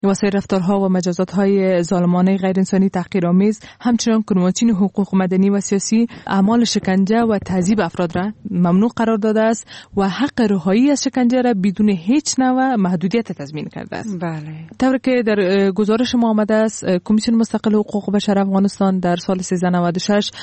وسایل رفتارها و مجازات‌های ظالمانه غیر انسانی تحقیرآمیز، همچنین کنوانسیون حقوق مدنی و سیاسی اعمال شکنجه و تعذیب افراد را ممنوع قرار داده است و حق رهایی از شکنجه را بدون هیچ نوع محدودیت تضمین کرده است. بله. طوری که در گزارش ما آمده است، کمیسیون مستقل حقوق بشر افغانستان در سال 1396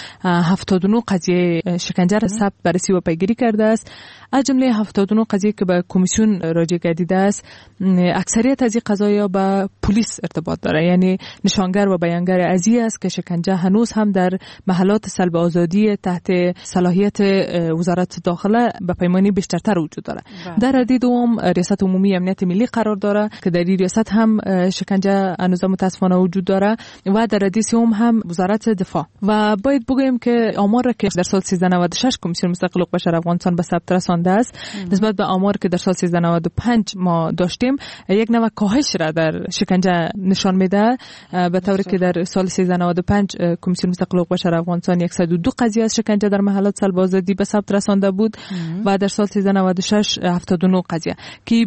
79 قضیه شکنجه را ثبت، بررسی و پیگیری کرده است. از جمله 79 قضیه که به کمیسیون راجع گردیده است، اکثریت از این قضایا به پلیس ارتباط داره، یعنی نشانگر و بیانگر ازی است که شکنجه هنوز هم در محلات سلب آزادی تحت صلاحیت وزارت داخله به پیمانی بیشترتر وجود داره. در ردیف دوم ریاست عمومی امنیت ملی قرار داره که در این ریاست هم شکنجه هنوز متاسفانه وجود داره و در ردیف سوم هم وزارت دفاع. و باید بگویم که آمار که در سال 1396 کمیسیون مستقل حقوق بشر افغانستان به ثبت رسانده است، نسبت به آمار که در سال 1395 ما داشتیم یک نوع کاهش را در شکنجه نشان میده، به طوری که در سال 1395 کمیسیون مستقل حقوق بشر افغانستان 102 قضیه از شکنجه در محلات سلب آزادی به ثبت رسانده بود و در سال 1396 79 قضیه که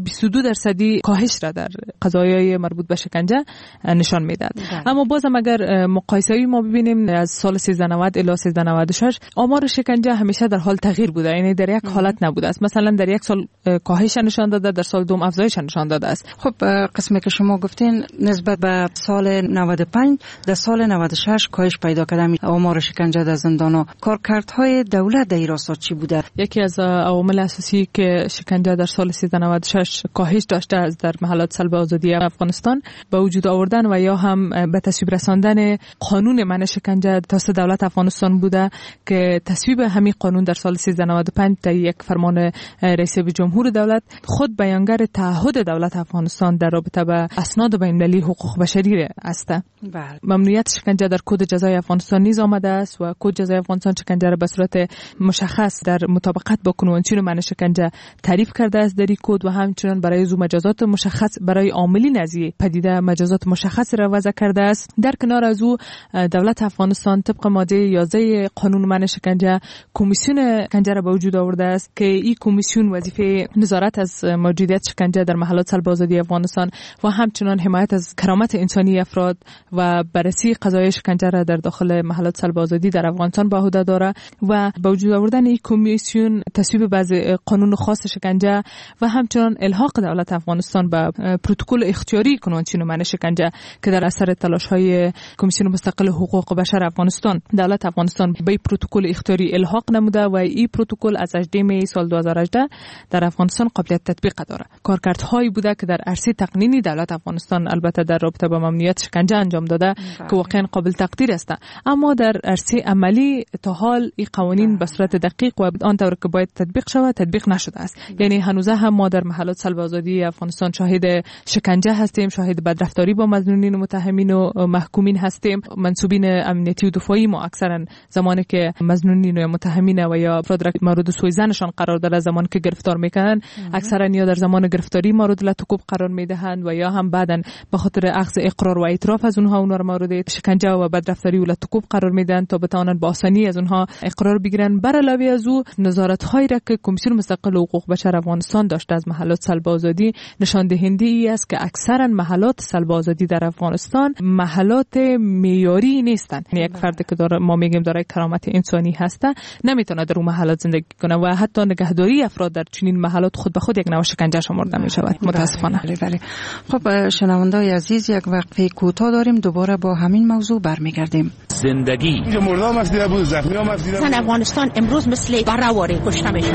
22% کاهش را در قضایای مربوط به شکنجه نشان میده. اما بازم اگر مقایسه‌ای ما ببینیم از سال 1390 الی 1396 آمار شکنجه همیشه در حال تغییر بوده، یعنی در یک حالت نبوده است. مثلا در یک سال کاهش نشان داده، در سال دوم افزایش نشان داده است. خب قسمی که شما گفتین نسبت به سال 95 در سال 96 کاهش پیدا کرده آمار شکنجه در زندان‌ها، کارکردهای دولت در این راستا چی بوده؟ یکی از عوامل اساسی که شکنجه در سال 1396 کاهش داشته از در محلات سلب آزادی افغانستان به وجود آوردن و یا هم به تصویب رساندن قانون منع شکنجه توسط دولت افغانستان بوده که تصویب همین قانون در سال 1395 در یک فرمان رئیس جمهور دولت خود بیانگر تعهد دولت افغانستان در رابطه با اسناد بین‌المللی حقوق بشری است. ممنوعیت شکنجه در کد جزای افغانستان نیز آمده است و کد جزای افغانستان شکنجه را به صورت مشخص در مطابقت با کنوانسیون منع شکنجه تعریف کرده است در این کد و همچنین برای زو مجازات مشخص برای عاملین از این پدیده مجازات مشخص را وضع کرده است. در کنار از او دولت افغانستان طبق ماده 11 قانون منع شکنجه کمیسیون شکنجه را به وجود آورده است که این کمیسیون وظیفه نظارت از موجودیت شکنجه در محلات سلب آزادی افغانستان و همچنین حمایت از کرامت انسانی افراد و بررسی قضایای شکنجه را در داخل محلات سلب آزادی در افغانستان به عهده داره و به وجود آوردن این کمیسیون تصویب بعضی قانون خاص شکنجه و همچنین الحاق دولت افغانستان به پروتکل اختیاری کنوانسیون منع شکنجه که در اثر تلاش‌های کمیسیون مستقل حقوق بشر افغانستان دولت افغانستان به پروتکل اختیاری الحاق نموده و این پروتکل از 18 می سال 2018 در افغانستان قابلیت تطبیق داره. کارکردهایی بوده که در عرصه تقنینی دولت افغانستان البته در رابطه با ممنوعیت شکنجه انجام داده که واقعا قابل تقدیر است، اما در عرصه عملی تا حال این قوانین به صورت دقیق و آن طور که باید تطبیق شود تطبیق نشده است. یعنی هنوزه هم ما در محلات سلب آزادی افغانستان شاهد شکنجه هستیم، شاهد بدرفتاری با مظنونین و متهمین و محکومین هستیم. منصوبین امنیتی و دفاعی ما اکثرا زمانی که مظنونین و متهمین و یا افراد را مورد سوء ظنشان قرار داده زمانی که گرفتار میکنن اکثرا یا در زمان گرفتاری مورد لطکوب قرار میدهند و یا هم بعداً به خاطر اخذ اقرار و اعتراف از اونها را مورد شکنجه و بدرفتاری و لطکوب قرار میدن تا بتوانند با آسانی از اونها اقرار بگیرن. بر علاوه از او نظارت هایی را که کمیسیون مستقل حقوق بشر افغانستان داشته از محلات سلب آزادی نشان دهنده ای است که اکثرا محلات سلب آزادی در افغانستان محلات معیاری نیستند. یک فرد که داره ما میگیم دارای کرامت انسانی هسته نمیتونه در اون محلات زندگی کنه و حتی نگهداری افراد در چنین محلات خود به خود یک نوع شکنجه شمرده می شود متاسفانه. بله. خب شنونده‌های عزیز یک وقفه کوتاه داریم، دوباره با همین موضوع برمیگردیم. زندگی مردم مسئله بود، زخمی‌ها مسئله بود. افغانستان امروز مثل بره‌واره کشته میشه.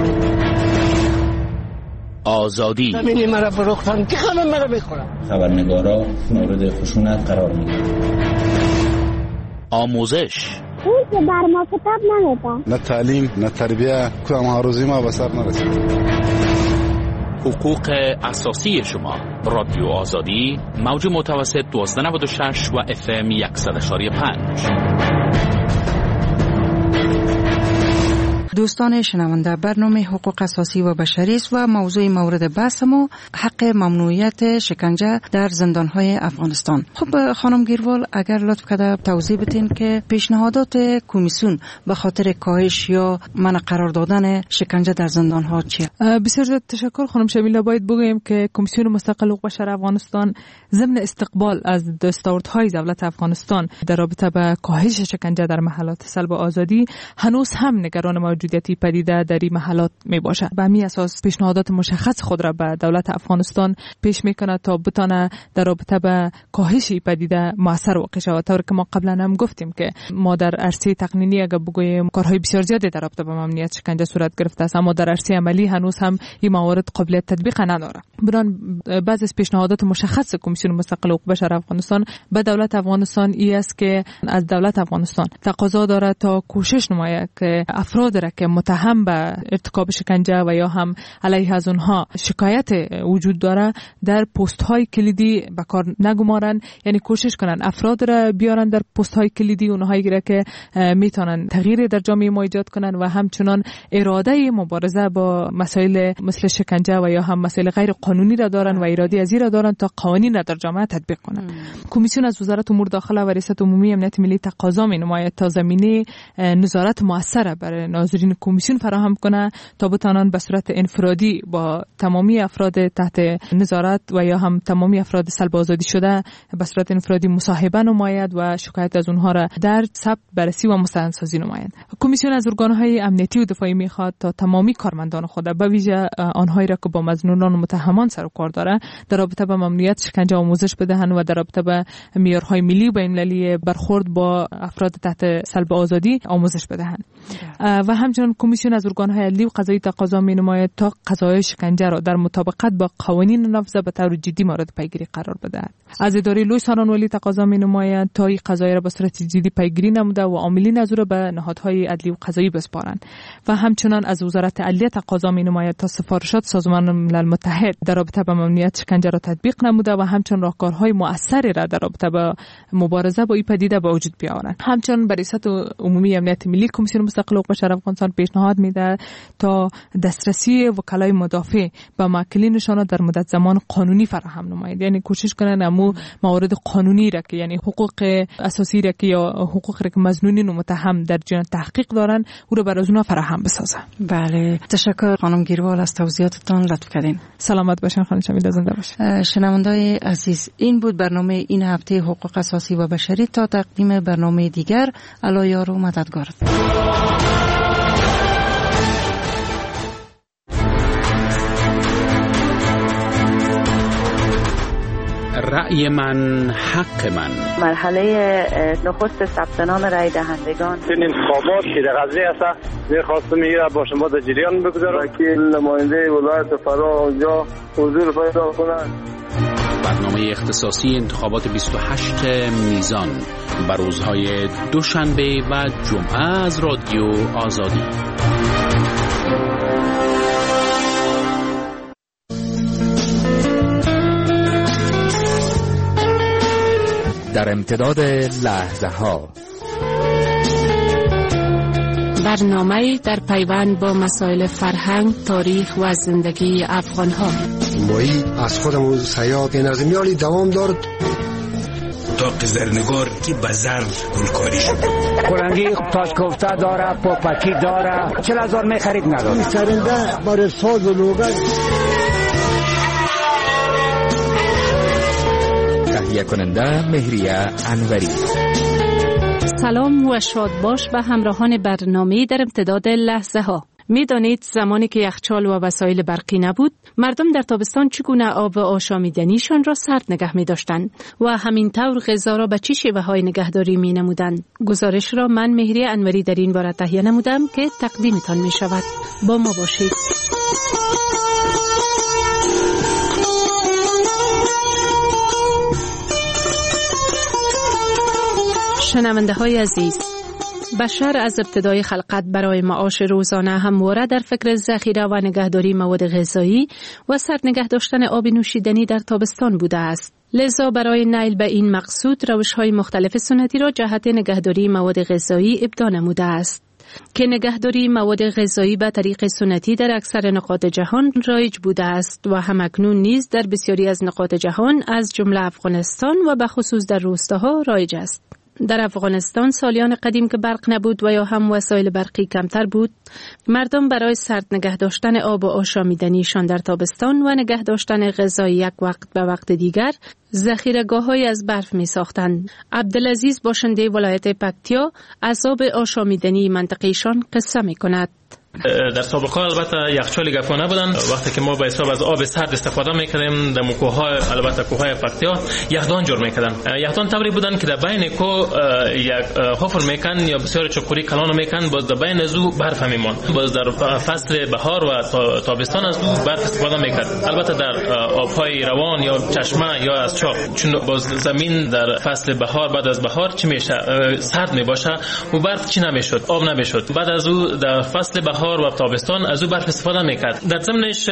آزادی همین مرا فروختن که همه مرا بخورن. خبرنگارا مورد خشونت قرار میگیرن. آموزش اون که بر ما کتاب نمیده. نه تعلیم نه تربیه که ما روزی ما به سر نرسید. حقوق اساسی شما. رادیو آزادی موج متوسط 1296 و FM 100.5. دوستان شنونده، برنامه حقوق اساسی و بشری است و موضوع مورد بحث ما حق ممنوعیت شکنجه در زندان‌های افغانستان. خب خانم گیروال، اگر لطف کرده توضیح بدین که پیشنهادات کمیسیون به خاطر کاهش یا منع قرار دادن شکنجه در زندان‌ها چیه؟ بسیار زیاد تشکر خانم شمیلا. باید بگویم که کمیسیون مستقل حقوق بشر افغانستان ضمن استقبال از دستاوردهای دولت افغانستان در رابطه با کاهش شکنجه در محلات سلب آزادی هنوز هم نگران موجودیت پدیده در این محلات می باشد. به همین اساس پیشنهادات مشخص خود را به دولت افغانستان پیش میکنه تا بتونه در رابطه با کاهش پدیده موثر واقع شود. طور که ما قبلا هم گفتیم که ما در عرصه تقنینی اگر بگوییم کارهای بسیار زیادی در رابطه با ممنوعیت شکنجه صورت گرفته است، اما در عرصه عملی هنوز هم این موارد قابلیت تطبیق نداره. بران بعضی از پیشنهادات مشخص کمیسیون مستقل حقوق بشر افغانستان به دولت افغانستان است که از دولت افغانستان تقاضا داره تا کوشش نماید که افراد را که متهم به ارتکاب شکنجه و یا هم علیه از اونها شکایت وجود داره در پست های کلیدی به کار نگمارن، یعنی کوشش کنن افراد را بیارن در پست های کلیدی، اونهایی را که میتونن تغییر در جامعه ما ایجاد کنن و همچنان اراده مبارزه با مسائل مثل شکنجه و یا هم مسائل غیر قانونی را دارن و اراده از این را دارن تا قوانین را در جامعه تطبیق کنن. کمیسیون از وزارت امور داخله و ریاست عمومی امنیت ملی تقاضا می‌نماید تا زمینه نظارت موثر برای ناظرین کمیسیون فراهم کنه تا بتوانند به صورت انفرادی با تمامی افراد تحت نظارت و یا هم تمامی افراد سلب آزادی شده به صورت انفرادی مصاحبه نماید و شکایت از اونها را در ثبت، بررسی و مستندسازی نماید. کمیسیون از ارگان‌های امنیتی و دفاعی می‌خواد تا تمامی کارمندان خود به ویژه آنهایی را که با مظنونان و متهمان سر و کار داره در رابطه با ممنوعیت شکنجه آموزش بدهند و در رابطه با معیارهای ملی و بین‌المللی برخورد با افراد تحت سلب آزادی آموزش بدهند. و همچنین کمیسیون از ارگان‌های عدلی و قضایی تقاضا می‌نماید تا قضاهای شکنجه را در مطابقت با قوانین نافذه به طور جدی مورد پیگیری قرار بدهد. از اداره لوی سارانولی تقاضا می‌نماید تا این قضایا را به صورت جدی پیگیری نموده و عاملین از او را به نهادهای عدلی و قضایی بسپارند. و همچنین از وزارت عدلیه تقاضا می‌نماید تا سفارشات سازمان ملل متحد در رابطه با ممنوعیت شکنجه را تطبیق نموده و همچنین راهکارهای مؤثری را در رابطه با مبارزه با این پدیده به وجود بیاورند. همچنین به ریاست عمومی امنیت ملی کمیسیون مستقل حقوق بشر افغانستان پیشنهاد میده تا دسترسی وکلای مدافع به موکلینشان در مدت زمان قانونی فراهم نماید، یعنی کوشش کنند امو موارد قانونی را که یعنی حقوق اساسی را که یا حقوق را که مظنونین و متهم در جریان تحقیق دارن او را برای اونها فراهم بسازه. بله، تشکر خانم گیروال از توضیحاتتان، لطف کردین. سلامت باشین خانم شمیلا، زنده باشین. شنونده‌های عزیز، این بود برنامه این هفته حقوق اساسی و بشری. تا تقدیم برنامه دیگر، الله یار و مددگار. رأی من حق من. مرحله نخست ثبت نام رای دهندگان. این انتخابات که در قضیه است درخواست میگیره با شما در جریان بگذارم. وکیل نماینده ولایت فرا اونجا حضور پیدا کنند. برنامه اختصاصی انتخابات 28 میزان بر روزهای دوشنبه و جمعه از رادیو آزادی. در امتداد لحظه ها، برنامه در پیوند با مسائل فرهنگ، تاریخ و زندگی افغان ها. مایی از خودمون سیاق نظمیالی دوام دارد تا قزرنگار که بزر گلکاری شد. کلنگی تاج کوفته داره، پاپکی داره، 40,000 می خرید نداره. سرنده برای ساز و لوگن. تهیه کننده مهریه انوری. سلام و شاد باش به همراهان برنامه در امتداد لحظه ها. میدانید زمانی که یخچال و وسایل برقی نبود، مردم در تابستان چگونه آب آشامیدنیشان را سرد نگه می داشتند و همین طور غذا را به چه شیوه‌های نگهداری می نمودند. گزارش را من مهریه انوری در این باره تهیه نمودم که تقدیمتان می شود. با ما باشید. شنونده های عزیز، بشر از ابتدای خلقت برای معاش روزانه همواره در فکر ذخیره و نگهداری مواد غذایی و سرد نگه داشتن آب نوشیدنی در تابستان بوده است. لذا برای نیل به این مقصود روش‌های مختلف سنتی را جهت نگهداری مواد غذایی ابداع نموده است. که نگهداری مواد غذایی به طریق سنتی در اکثر نقاط جهان رایج بوده است و همکنون نیز در بسیاری از نقاط جهان از جمله افغانستان و به خصوص در روستاها رایج است. در افغانستان سالیان قدیم که برق نبود و یا هم وسایل برقی کمتر بود، مردم برای سرد نگه داشتن آب و آشامیدنیشان در تابستان و نگه داشتن غذای یک وقت به وقت دیگر ذخیره‌گاه‌هایی از برف می‌ساختند. عبدالعزیز باشنده ولایت پکتیا از آب آشامیدنی منطقه‌شان قصه می‌کند. در سابقه البته یخچال گفانه بودن. وقتی که ما به حساب از آب سرد استفاده میکردیم در کوه‌های، البته کوه‌های پکتیا یخدان جور میکردن. یخدان طوری بودن که در بین کوه یک حفر میکن یا بسیار چوبی کلان میکن، باز در بین از او برف میمون. باز در فصل بهار و تابستان از او برف استفاده میکرد. البته در آبهای روان یا چشمه یا از چاه، چون باز زمین در فصل بهار بعد از بهار چی میشه، سرد میباشه و برف چی نمیشد، آب نمیشد. بعد از او در فصل بهار و تابستان از او برف استفاده میکرد. در ضمنش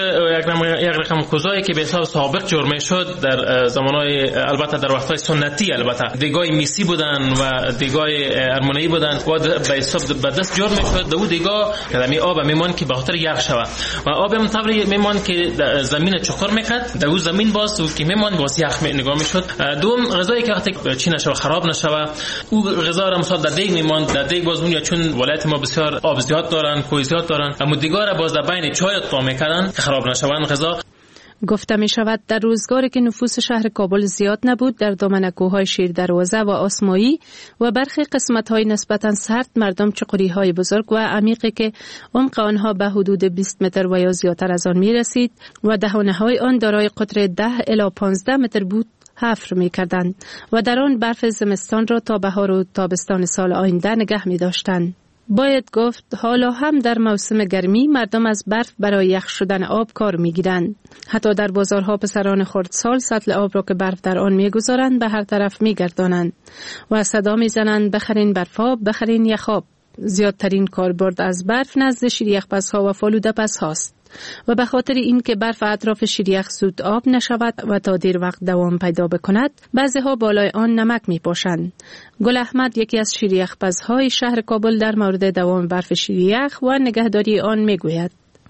یک رقم کوزایی که به حساب سابق جور میشد در زمانهای، البته در وقتهای سنتی، البته دیگای میسی بودن و دیگای ارمونی بودن و به حساب به دست جور میشد. در او دیگا کلمی آب میمون که به خاطر یخ شود و آب هم طوری میمون که زمین چخور میکرد، در او زمین باز او که میمون باز یخ نگاه میشد. دوم غذایی که وقتی چی نشود خراب نشود، او غذا را مثلا در دیگ میمون. در دیگ باز اون چون ولایت ما بسیار آب زیاد دارن، کوه زیاد دارن، اما دیگار باز در بین چای تا میکردن که خراب نشوند غذا. گفته می شود در روزگاری که نفوس شهر کابل زیاد نبود، در دامن کوههای شیر دروازه و آسمایی و برخی قسمت‌های نسبتاً سرد، مردم چقوری‌های بزرگ و عمیقی که عمق آنها به حدود 20 متر و یا زیادتر از آن می رسید و دهانه‌های آن دارای قطر 10 الی 15 متر بود حفر می کردند و در آن برف زمستان را تا بهار و تابستان سال آینده نگه می داشتند. باید گفت حالا هم در موسم گرمی مردم از برف برای یخ شدن آب کار میگیرند. حتی در بازارها پسران خردسال سطل آب را که برف در آن میگذارند به هر طرف میگردانند و صدا میزنند بخرین برف آب، بخرین یخ آب. زیادترین کاربرد از برف نزد شیریخ‌پزها و فالوده‌پز هاست و به خاطر این که برف اطراف شیریخ زود آب نشود و تا دیر وقت دوام پیدا بکند، بعضی‌ها بالای آن نمک می‌پاشند. گل احمد یکی از شیریخ‌پزهای شهر کابل در مورد دوام برف شیریخ و نگهداری آن میگوید.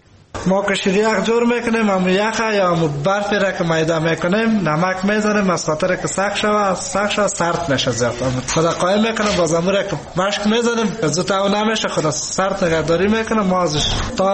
ما که شیریخ جور میکنیم، هم یخ یا هم برف را که میده میکنیم نمک میذاریم از خاطر که سخت شود سرد نشه زیاد. خدا قایم میکنیم باز امور که مشک میذاریم زود او نمیشه، خدا سرد نگهداری میکنیم. ما ازش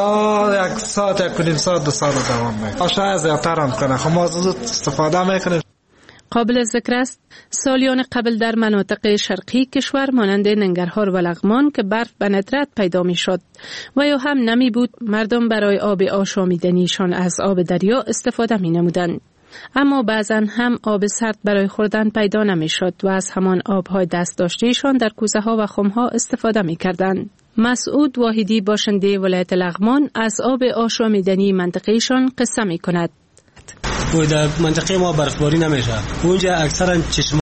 تا یک ساعت یک نیم ساعت 2 ساعت دوام میکنیم. شاید زیادتر هم کنه، خب ما زود استفاده میکنیم. قابل ذکر است سالیان قبل در مناطق شرقی کشور مانند ننگرهار و لغمان که برف به ندرت پیدا می شد و یا هم نمی بود، مردم برای آب آشامیدنیشان از آب دریا استفاده می نمودند. اما بعضا هم آب سرد برای خوردن پیدا نمی شد و از همان آبهای دست داشتهشان در کوزه ها و خم ها استفاده می کردند. مسعود واحدی باشنده ولایت لغمان از آب آشامیدنی منطقهشان قصه می کند. و در منطقه ما برفباری نمیشه. اونجا اکثرا چشمه